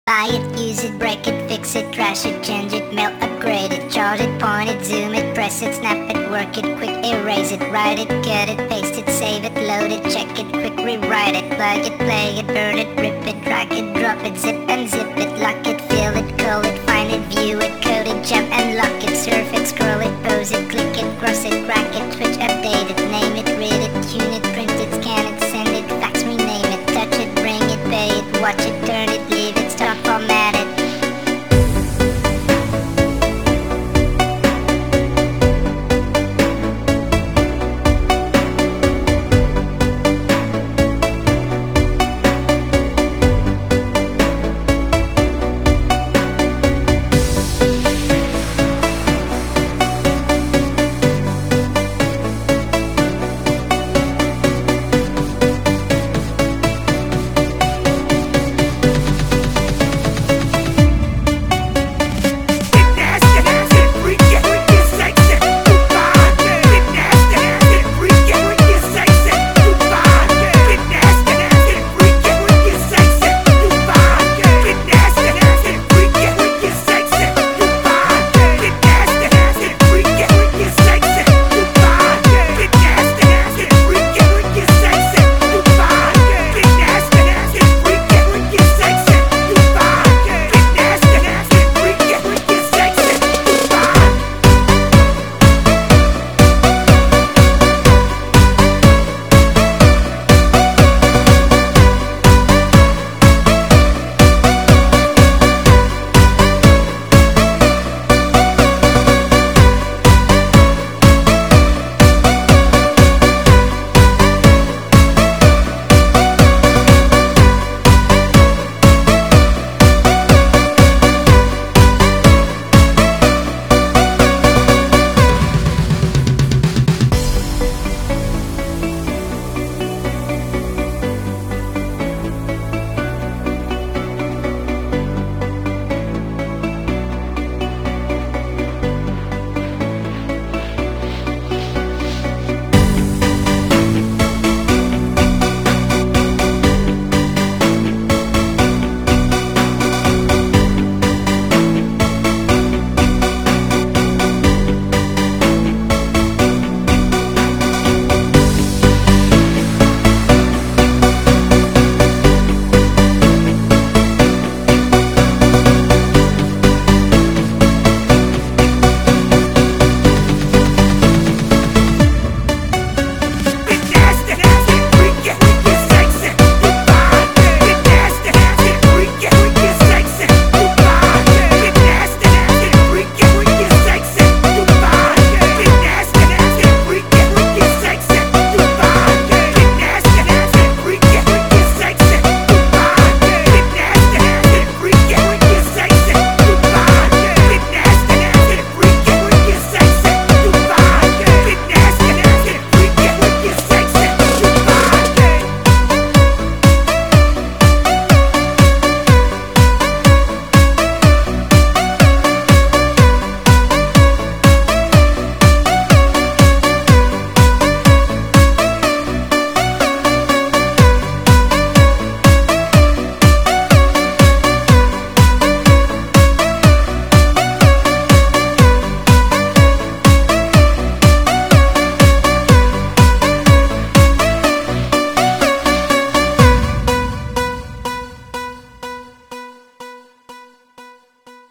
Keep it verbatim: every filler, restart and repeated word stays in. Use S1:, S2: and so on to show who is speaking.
S1: Buy it, use it, break it, fix it, trash it, change it, mail, upgrade it, chart it, point it, zoom it, press it, snap it, work it, quick erase it, write it, cut it, paste it, save it, load it, check it, quick rewrite it, plug it, play it, burn it, rip it, drag it, drop it, zip and zip it, lock it,